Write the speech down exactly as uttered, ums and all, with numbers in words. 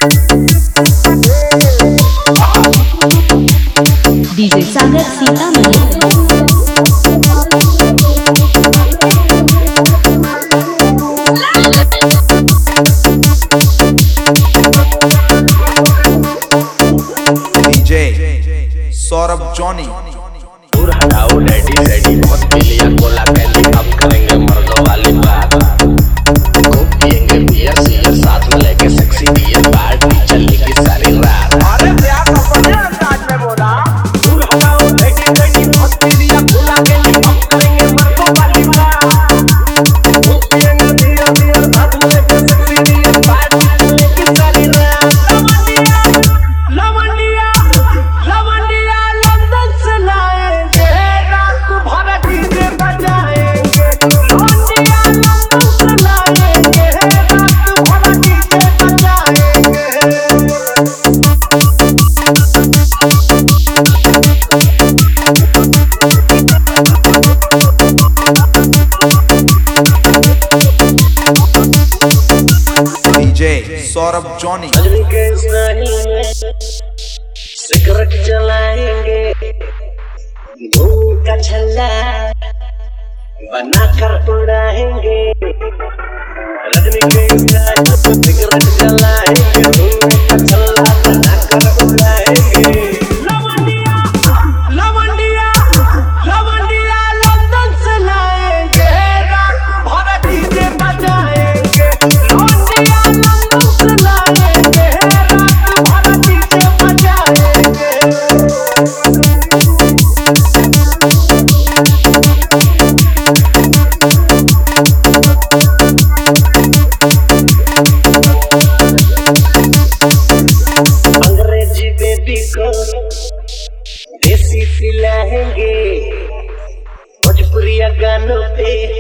DJ Sagar Sitamarhi. Saurabh Johnny. दूर हटाओ daddy daddy बहुत पी लिया कोला कैंडी, अब करेंगे मर्दों वाली बात। खूब पिएंगे बियर सियर साथ में लेके सेक्सी बियर, पार्टी चलेगी सारी रात। अरे प्यार अपने अंदाज में बोला। दूर हटाओ डैडी डैडी बहुत पी लिया कोला कैंडी, अब करेंगे मर्दों वाली बात। खूब पिएंगे बियर सियर साथ में लेके सेक्सी बियर, पार्टी चलेगी सारी रात। लवंडिया लवंडिया लंदन से लाएंगे, रात भर डीजे बजाएंगे। लवंडिया लंदन से लाएंगे, रात भर डीजे बजाएंगे। DJ Saurabh Johnny. रजनी के स्नाही में सिगरेट जलाएंगे, धूम का झंडा बनाकर उड़ाएंगे। रजनी के स्नाही में सिगरेट जलाएंगे, धूम का झंडा बनाकर उड़ाएंगे। लवंडिया लवंडिया लवंडिया लंदन से लाएंगे, रात भर डीजे बजाएंगे। लवंडिया लंदन से लाएंगे, रात भर डीजे बजाएंगे। अंग्रेजी बेबी को देसी सिलाएंगे, भोजपुरिया गानों पे